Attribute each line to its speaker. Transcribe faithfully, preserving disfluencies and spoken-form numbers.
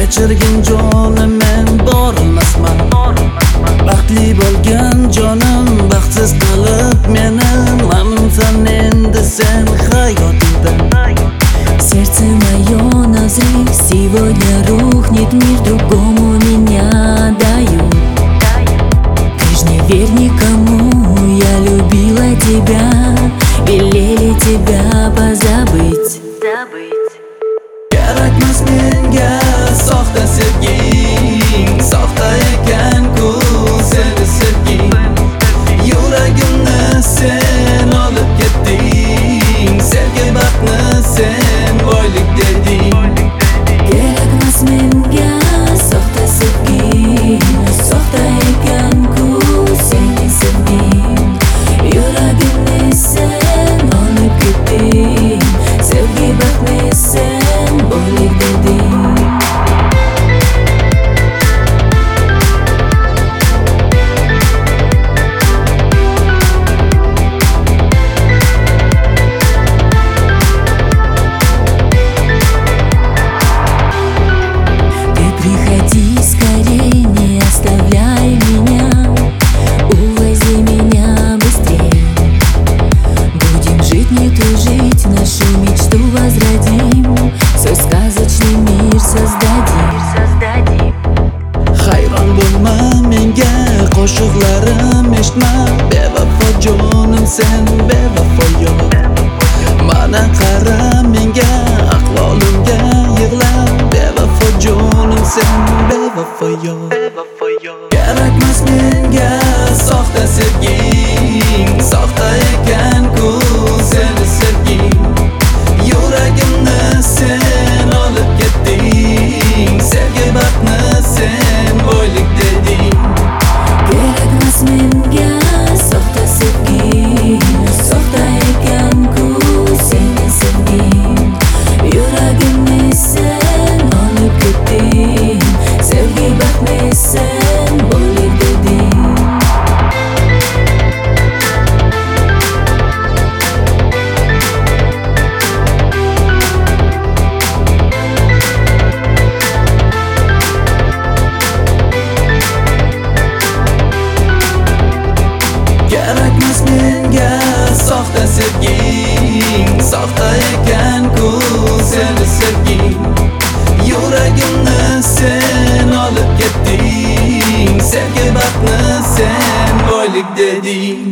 Speaker 1: kechirgin jonim, men bor emasman. Baxtli bo'lgan jonim baxtsiz qilib meni, mamnunsan endi sen hayotingdan.
Speaker 2: Сердце мое назрев, сегодня рухнет мир, другому меня дают. Ты ж не верь никому, я любила тебя, велели тебя позабыть.
Speaker 1: Kerakmas menga soxta sevging, soxta ekan-ku seni sevging. Yuragimni sen olib ketding, sevgi baxtni sen boylik deding.
Speaker 2: Kerakmas menga soxta sevging, soxta ekan-ku seni sevging. Yuragimni sen olib ketding, sevgi baxtni sen boylik deding. Приходи скорей, не оставляй меня, увози меня быстрей. Будем жить, не тужить, нашу мечту возродим, свой сказочный мир создадим.
Speaker 1: Hayron bo'lma menga qo'shiqlarim eshitma, bevafo jonim sen bevafo yo'q. Mana qara menga ahvolimga yig'la, bevafo jonim sen bevafo yo'q. Kerakmas menga soxta sevging, soxta ekan-ku seni sevging. Yuragimni sen olib ketding, sevgi baxtni sen boylik deding.
Speaker 2: Kerakmas menga soxta sevging, soxta ekan-ku seni sevging. Yuragimni sen olib ketding, sevgi baxtni sen boylik deding.
Speaker 1: Kerakmas menga soxta sevging, soxta ekan-ku seni sevging. Yuragimni sen olib ketding, sevgi baxtni sen boylik deding.